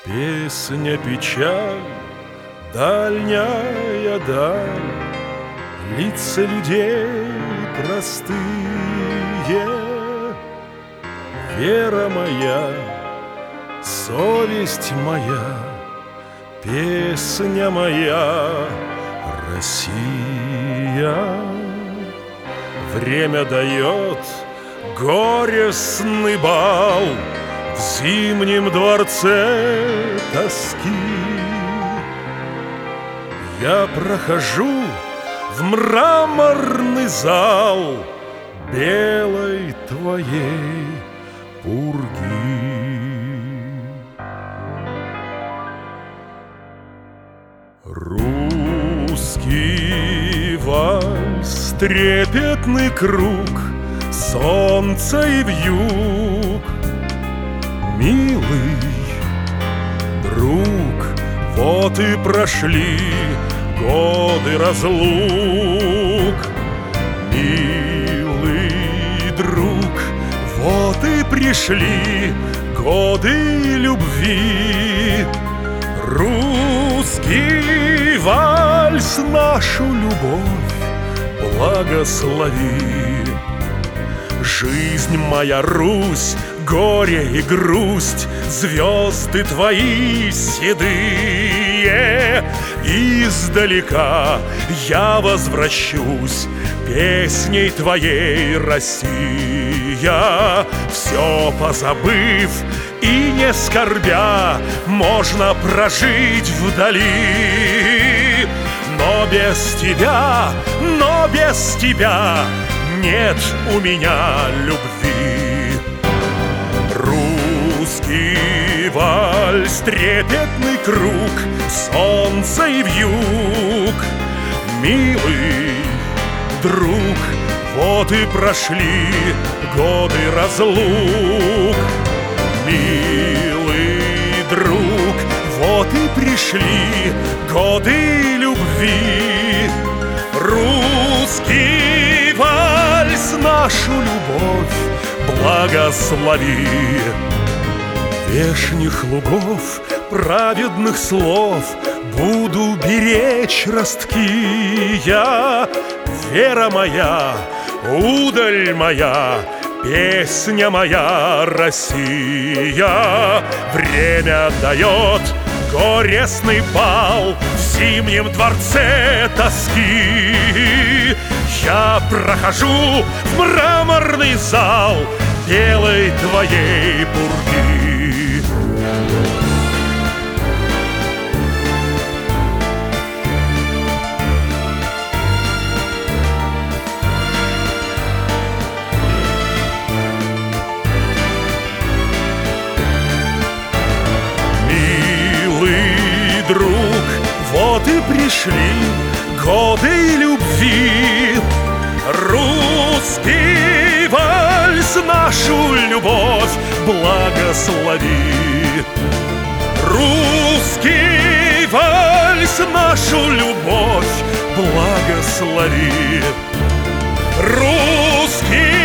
Песня печаль, дальняя даль, лица людей простые. Вера моя, совесть моя, песня моя, Россия. Время дает горестный бал в зимнем дворце тоски. Я прохожу в мраморный зал белой твоей пурги. Русский вальс, трепетный круг, солнце и вьюг. Милый друг, вот и прошли годы разлук. Милый друг, вот и пришли годы любви. Русский вальс, нашу любовь благослови. Жизнь моя, Русь, горе и грусть, звезды твои седые. Издалека я возвращусь песней твоей, Россия. Все позабыв и не скорбя, можно прожить вдали. Но без тебя нет у меня любви. Русский вальс, трепетный круг, солнце и вьюг. Милый друг, вот и прошли годы разлук. Милый друг, вот и пришли годы любви. Русский вальс, нашу любовь благослови. Вешних лугов, праведных слов буду беречь ростки я. Вера моя, удаль моя, песня моя, Россия. Время дает горестный бал в зимнем дворце тоски. Я прохожу в мраморный зал белой твоей пурги. Друг, вот и пришли годы любви. Русский вальс, нашу любовь благослови. Русский вальс, нашу любовь благослови. Русский